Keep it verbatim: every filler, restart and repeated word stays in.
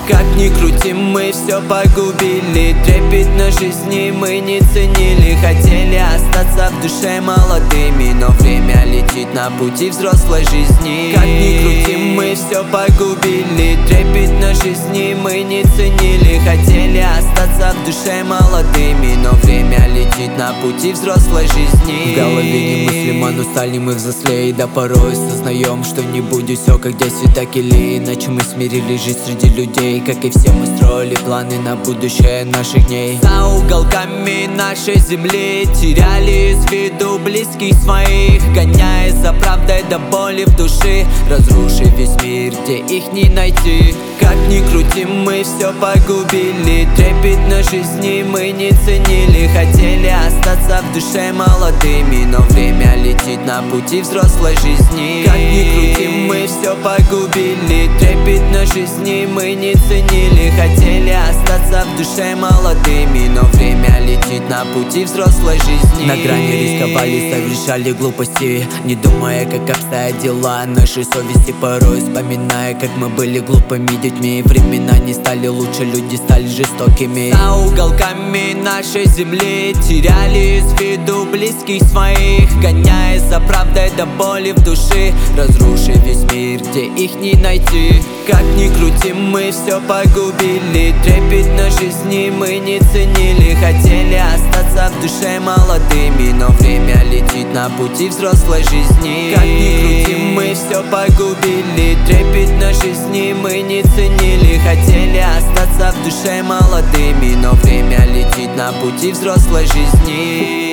Как ни крутим, мы все погубили. Трепетно жизни мы не ценили. Хотели остаться в душе молодыми, но время летит на пути взрослой жизни. Как ни крутим, мы все погубили. Трепетно жизни мы не ценили. Хотели остаться в душе молодыми, но время летит на пути взрослой жизни. В голове не мыслимо, но стали мы взрослее. Да порой сознаем, что не будет все как десять, так или иначе мы смирили жизнь среди людей. Как и все, мы строили планы на будущее наших дней. За уголками нашей земли теряли из виду близких своих, гоняясь за правдой до боли в душе, разрушив весь мир, где их не найти. Как ни крутим, мы все погубили. Трепетно жизни мы не ценили. Хотели остаться в душе молодыми, но время летит на пути взрослой жизни. Как ни крутим, мы все погубили. Трепетно жизни мы не ценили. Хотели остаться в душе молодыми, но время летит на пути взрослой жизни. На грани рисковали, совершали глупости, не думая, как обстоят дела нашей совести. Порой вспоминая, как мы были глупыми детьми. Времена не стали лучше, люди стали жестокими. За уголками нашей земли теряли из виду близких своих, гоняясь за правдой до боли в душе, разрушив весь мир, где их не найти. Как ни крутим, мы все погубили. Трепетно жизни мы не ценили. Хотели остаться в душе молодыми, но время летит на пути взрослой жизни. Как ни крутим, мы все погубили. Трепетно жизни мы не ценили. Хотели остаться в душе молодыми, но время летит на пути взрослой жизни.